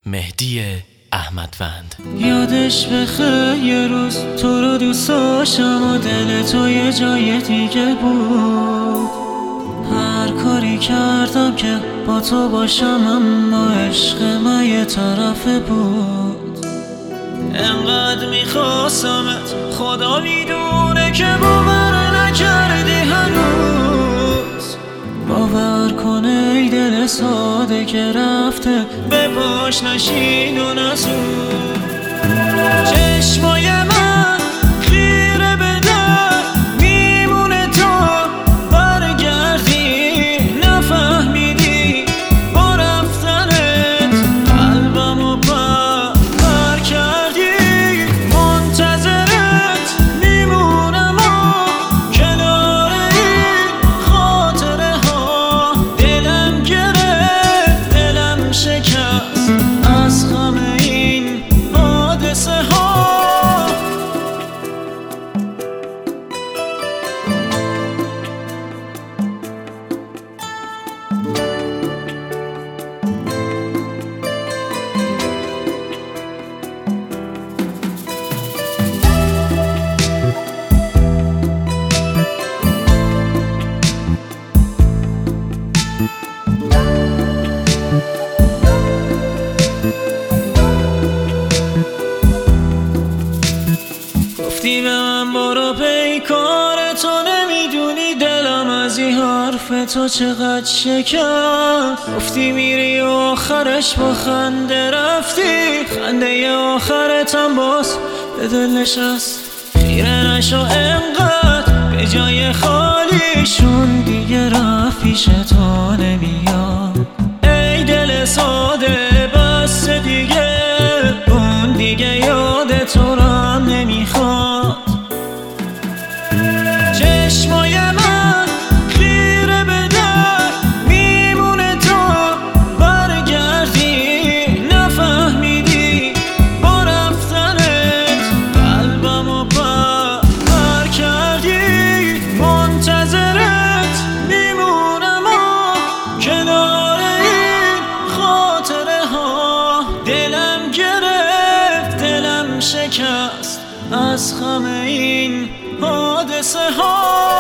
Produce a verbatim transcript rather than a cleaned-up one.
مهدی احمدوند. یادش بخیر یه روز تو رو دوست داشتم و دل تو یه جای دیگه بود. هر کاری کردم که با تو باشم اما عشق من یه طرفه بود. انقدر میخواستمت خدا میدونه که باور نکردی هنوز. باور کنه ای دل ساده که رفته به پاش نشین و نسود. چشمای من خیره به در میمونه تا برگردی. نفهمیدی با رفتنت قلبمو پر پر کردی. منتظرت میمونم و کنار این خاطره ها. دلم گرفت دلم شکست از غم این حادثه ها. گفتی به من برو پیکار تو، نمیدونی دلم از این حرف تو چقدر شکست. گفتی میری و آخرش با خنده رفتی، خنده آخرتم باز به دل نشست. خیره نشو انقدر به جای خالیشون دیگه رفت پیش تو نمیاد. ای دل ساده بس دیگه اون دیگه یاد تو را نمیخواد. چشمای من خیره به در میمونه تا برگردی. نفهمیدی با رفتنت قلبمو پر پر کردی. منتظرت میمونم و کنار این خاطره ها. دلم گرفت دلم شکست از غم این حادثه ها.